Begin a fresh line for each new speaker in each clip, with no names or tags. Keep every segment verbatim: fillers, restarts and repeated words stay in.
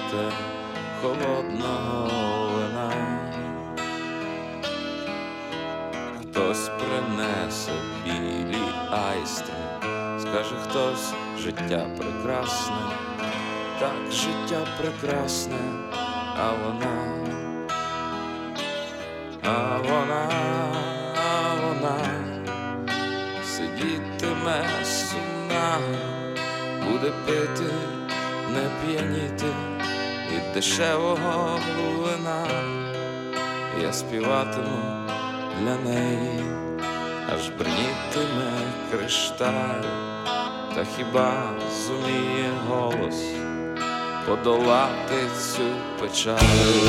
хочете холодного вина. Хтось принесе білі айстри, скаже хтось: життя прекрасне, так, життя прекрасне, а вона, а вона, а вона сидітиме сумна, буде пити, не п'яніти від дешевого вина. Я співатиму для неї, аж бринітиме кришталь, та хіба зуміє голос подолати цю печаль?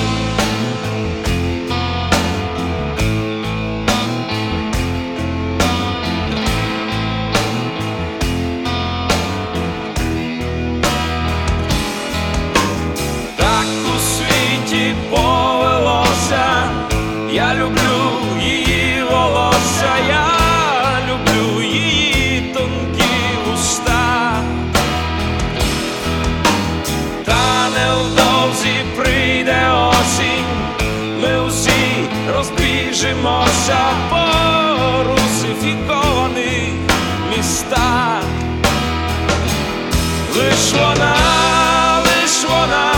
Повелося, я люблю її волосся, я люблю її тонкі уста. Та невдовзі прийде осінь, ми усі розбіжимося по русифікованих містах. Лиш вона, лиш вона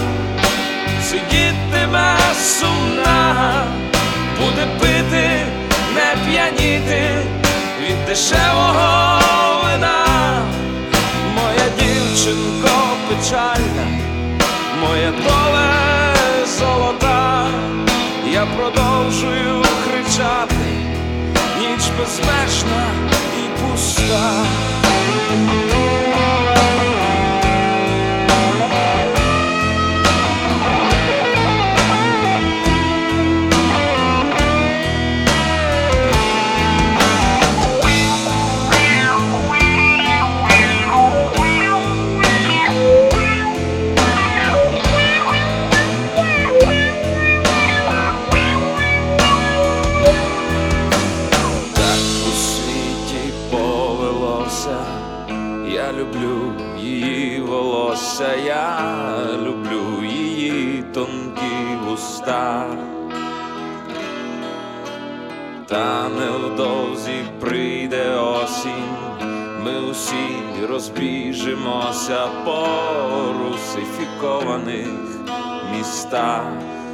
сидітиме сумна, буде пити, не п'яніти від дешевого вина. Моя дівчинко печальна, моя доле золота, я продовжую кричати, ніч безмежна і пуста. Я люблю її волосся, я люблю її тонкі вуста. Та невдовзі прийде осінь, ми усі розбіжимося по русифікованих містах.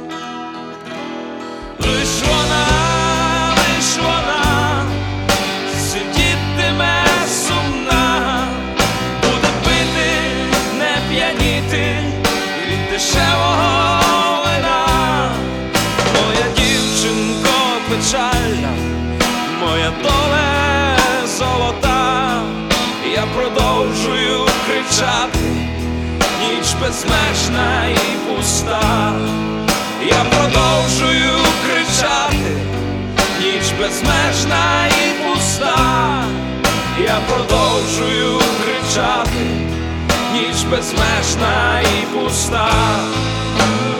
Лиш вона, лиш вона сидітиме сумна, буде пити, не п'яніти від дешевого вина. Моя дівчинко печальна, моя доле золота, я продовжую кричати, ніч безмежна і пуста. Я продовжую кричати, ніч безмежна і пуста. Я продовжую кричати, ніч безмежна і пуста.